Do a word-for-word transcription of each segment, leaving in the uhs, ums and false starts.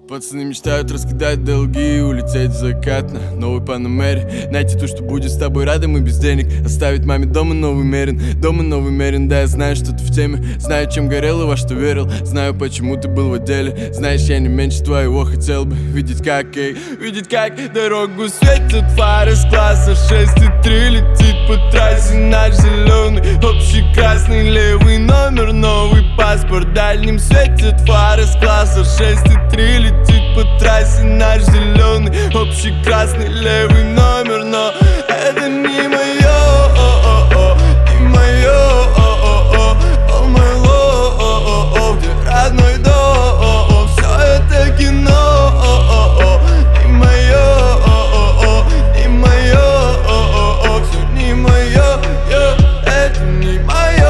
Пацаны мечтают раскидать долги и улететь в закат на новой Панамере. Найти то, что будет с тобой рядом и без денег. Оставить маме дома новый Мерин, дома новый Мерин. Да, я знаю, что ты в теме, знаю, чем горел и во что верил. Знаю, почему ты был в отделе. Знаешь, я не меньше твоего хотел бы видеть, как, эй, видеть, как дорогу светят фары с класса шесть и три. Летит по трассе наш зеленый, общий красный левый номер, новый паспорт. Дальним светят фары с класса шесть и три. Летит по трассе наш зеленый, общий красный левый номер. Но это не мое, не мое, all my love, где родной дом, все это кино. Не мое, не мое, все не мое, это не мое.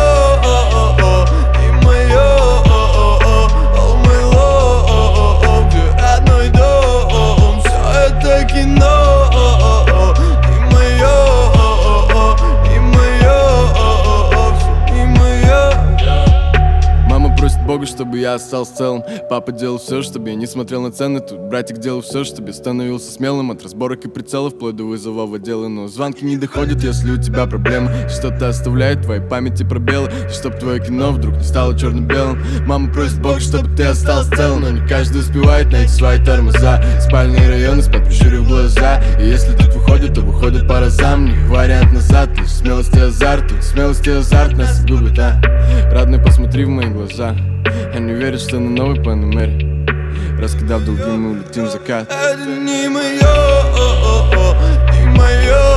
Богу, чтобы я остался целым. Папа делал все, чтобы я не смотрел на цены. Тут братик делал все, чтобы я становился смелым. От разборок и прицелов вплоть до вызова в отделы. Но звонки не доходят, если у тебя проблемы. Что-то оставляет в твоей памяти пробелы. Чтоб твое кино вдруг не стало черно-белым. Мама просит Бога, чтобы ты остался целым. Но не каждый успевает найти свои тормоза. Спальные районы, спать прищурив глаза. И если тут выходит, то выходит по разам. Не вариант назад, лишь смелость и азарт. Тут смелость и азарт нас губит, а? Родной, посмотри в мои глаза. Они верят, что на новой Панамере, раскидав долги, мы улетим в закат. Это не мое, не мое.